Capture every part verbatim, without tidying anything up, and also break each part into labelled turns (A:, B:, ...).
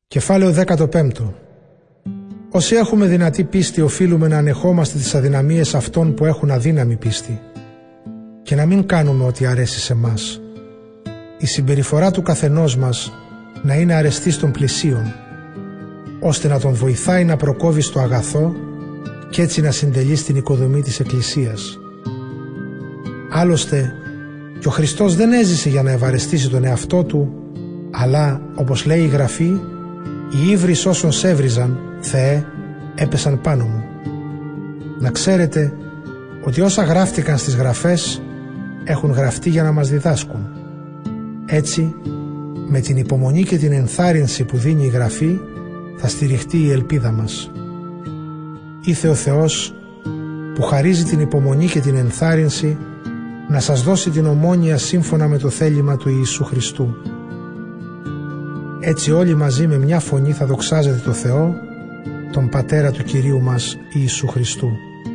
A: Κεφάλαιο δεκαπέντε. Όσοι έχουμε δυνατή πίστη, οφείλουμε να ανεχόμαστε τις αδυναμίες αυτών που έχουν αδύναμη πίστη και να μην κάνουμε ό,τι αρέσει σε μας. Η συμπεριφορά του καθενός μας να είναι αρεστή στον πλησίον, ώστε να τον βοηθάει να προκόβει στο αγαθό και έτσι να συντελεί στην οικοδομή της Εκκλησίας. Άλλωστε, και ο Χριστός δεν έζησε για να ευαρεστήσει τον εαυτό του, αλλά, όπως λέει η Γραφή, οι ύβρις όσων σέβριζαν, Θεέ, έπεσαν πάνω μου. Να ξέρετε ότι όσα γράφτηκαν στις Γραφές έχουν γραφτεί για να μας διδάσκουν. Έτσι, με την υπομονή και την ενθάρρυνση που δίνει η Γραφή, θα στηριχτεί η ελπίδα μας. Ήθε ο Θεός, που χαρίζει την υπομονή και την ενθάρρυνση, να σας δώσει την ομόνοια σύμφωνα με το θέλημα του Ιησού Χριστού. Έτσι όλοι μαζί με μια φωνή θα δοξάζετε το Θεό, τον Πατέρα του Κυρίου μας Ιησού Χριστού.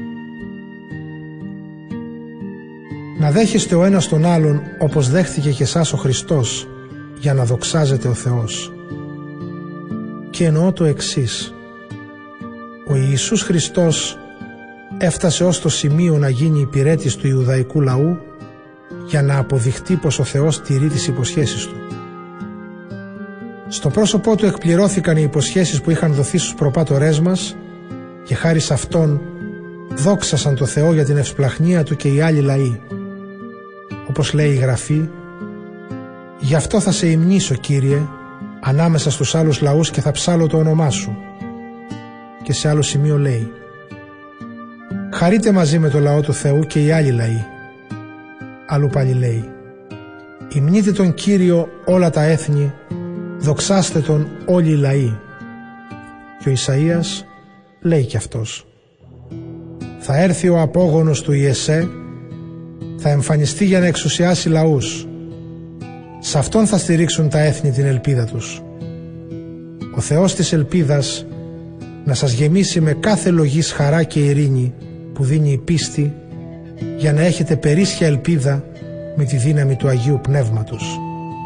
A: Να δέχεστε ο ένας τον άλλον όπως δέχτηκε και εσάς ο Χριστός, για να δοξάζεται ο Θεός. Και εννοώ το εξής: ο Ιησούς Χριστός έφτασε ως το σημείο να γίνει υπηρέτης του Ιουδαϊκού λαού για να αποδειχτεί πως ο Θεός τηρεί τις υποσχέσεις του. Στο πρόσωπό του εκπληρώθηκαν οι υποσχέσεις που είχαν δοθεί στους προπάτορές μας και χάρη σε αυτόν δόξασαν το Θεό για την ευσπλαχνία του και οι άλλοι λαοί. Όπως λέει η Γραφή, «Γι' αυτό θα σε υμνήσω, Κύριε, ανάμεσα στους άλλους λαούς και θα ψάλω το όνομά σου». Και σε άλλο σημείο λέει, «Χαρείτε μαζί με το λαό του Θεού και οι άλλοι λαοί». Αλλού πάλι λέει, «Υμνείτε τον Κύριο όλα τα έθνη, δοξάστε τον όλοι οι λαοί». Και ο Ισαΐας λέει κι αυτός, «Θα έρθει ο απόγονος του Ιεσέ, θα εμφανιστεί για να εξουσιάσει λαούς. Σ' αυτόν θα στηρίξουν τα έθνη την ελπίδα τους». Ο Θεός της ελπίδας να σας γεμίσει με κάθε λογής χαρά και ειρήνη που δίνει η πίστη, για να έχετε περίσσια ελπίδα με τη δύναμη του Αγίου Πνεύματος.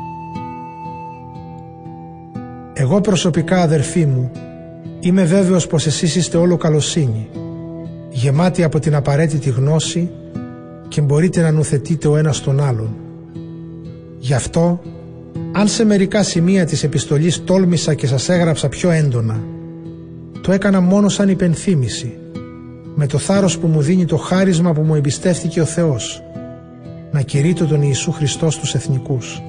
A: Εγώ προσωπικά, αδερφοί μου, είμαι βέβαιος πως εσείς είστε όλο καλοσύνη, γεμάτοι από την απαραίτητη γνώση και μπορείτε να νουθετείτε ο ένας τον άλλον. Γι' αυτό, αν σε μερικά σημεία της επιστολής τόλμησα και σας έγραψα πιο έντονα, το έκανα μόνο σαν υπενθύμηση, με το θάρρος που μου δίνει το χάρισμα που μου εμπιστεύτηκε ο Θεός, να κηρύττω τον Ιησού Χριστό στους εθνικούς.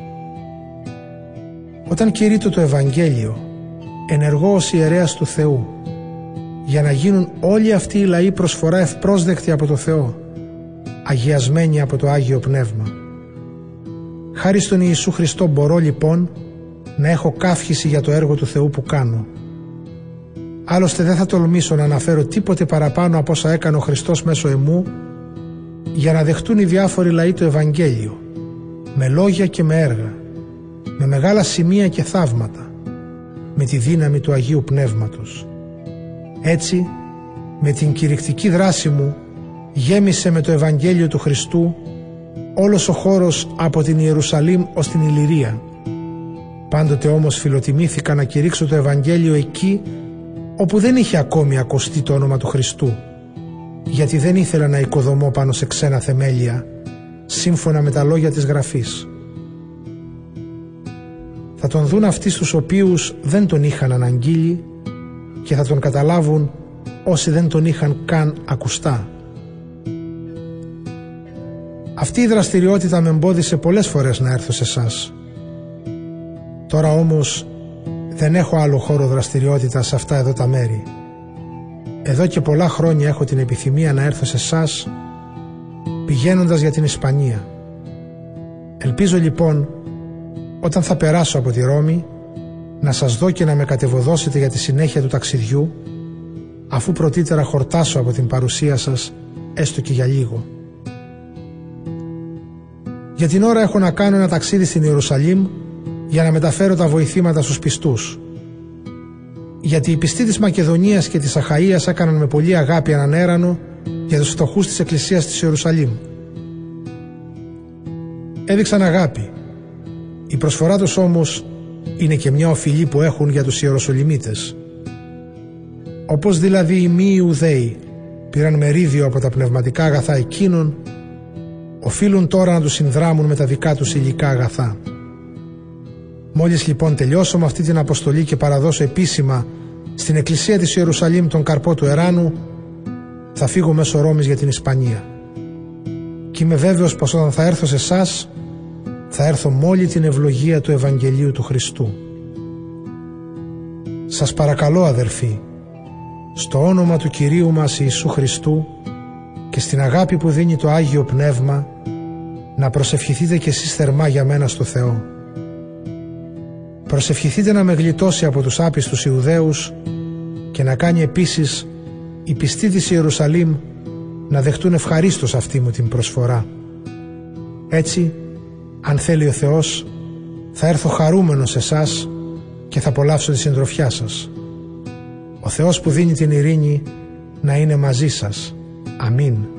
A: Όταν κηρύττω το Ευαγγέλιο, ενεργώ ως ιερέας του Θεού, για να γίνουν όλοι αυτοί οι λαοί προσφορά ευπρόσδεκτοι από το Θεό, αγιασμένοι από το Άγιο Πνεύμα. Χάρη στον Ιησού Χριστό μπορώ λοιπόν να έχω καύχηση για το έργο του Θεού που κάνω. Άλλωστε δεν θα τολμήσω να αναφέρω τίποτε παραπάνω από όσα έκανε ο Χριστός μέσω εμού, για να δεχτούν οι διάφοροι λαοί το Ευαγγέλιο, με λόγια και με έργα, με μεγάλα σημεία και θαύματα, με τη δύναμη του Αγίου Πνεύματος. Έτσι, με την κηρυκτική δράση μου, γέμισε με το Ευαγγέλιο του Χριστού όλος ο χώρος από την Ιερουσαλήμ ως την Ιλλυρία. Πάντοτε όμως φιλοτιμήθηκα να κηρύξω το Ευαγγέλιο εκεί όπου δεν είχε ακόμη ακουστεί το όνομα του Χριστού, γιατί δεν ήθελα να οικοδομώ πάνω σε ξένα θεμέλια, σύμφωνα με τα λόγια της Γραφής. Θα τον δουν αυτοί στους οποίους δεν τον είχαν αναγγείλει και θα τον καταλάβουν όσοι δεν τον είχαν καν ακουστά. Αυτή η δραστηριότητα με εμπόδισε πολλές φορές να έρθω σε εσάς. Τώρα όμως δεν έχω άλλο χώρο δραστηριότητα σε αυτά εδώ τα μέρη. Εδώ και πολλά χρόνια έχω την επιθυμία να έρθω σε εσάς, πηγαίνοντας για την Ισπανία. Ελπίζω λοιπόν, όταν θα περάσω από τη Ρώμη, να σας δω και να με κατεβοδώσετε για τη συνέχεια του ταξιδιού, αφού πρωτήτερα χορτάσω από την παρουσία σας, έστω και για λίγο. Για την ώρα έχω να κάνω ένα ταξίδι στην Ιερουσαλήμ για να μεταφέρω τα βοηθήματα στους πιστούς. Γιατί οι πιστοί της Μακεδονίας και της Αχαΐας έκαναν με πολλή αγάπη έναν έρανο για τους φτωχούς της Εκκλησίας της Ιερουσαλήμ. Έδειξαν αγάπη. Η προσφορά τους όμως είναι και μια οφειλή που έχουν για τους Ιεροσολυμίτες. Όπως δηλαδή οι μη Ιουδαίοι πήραν μερίδιο από τα πνευματικά αγαθά εκείνων, οφείλουν τώρα να τους συνδράμουν με τα δικά τους υλικά αγαθά. Μόλις λοιπόν τελειώσω με αυτή την αποστολή και παραδώσω επίσημα στην Εκκλησία της Ιερουσαλήμ τον καρπό του εράνου, θα φύγω μέσω Ρώμης για την Ισπανία. Και είμαι βέβαιος πως όταν θα έρθω σε εσάς, θα έρθω με όλη την ευλογία του Ευαγγελίου του Χριστού. Σας παρακαλώ, αδερφοί, στο όνομα του Κυρίου μας Ιησού Χριστού και στην αγάπη που δίνει το Άγιο Πνεύμα, να προσευχηθείτε κι εσείς θερμά για μένα στο Θεό. Προσευχηθείτε να με γλιτώσει από τους άπιστους Ιουδαίους και να κάνει επίσης οι πιστοί της Ιερουσαλήμ να δεχτούν ευχαρίστως αυτή μου την προσφορά. Έτσι, αν θέλει ο Θεός, θα έρθω χαρούμενος σε εσάς και θα απολαύσω τη συντροφιά σας. Ο Θεός που δίνει την ειρήνη να είναι μαζί σας. Αμήν.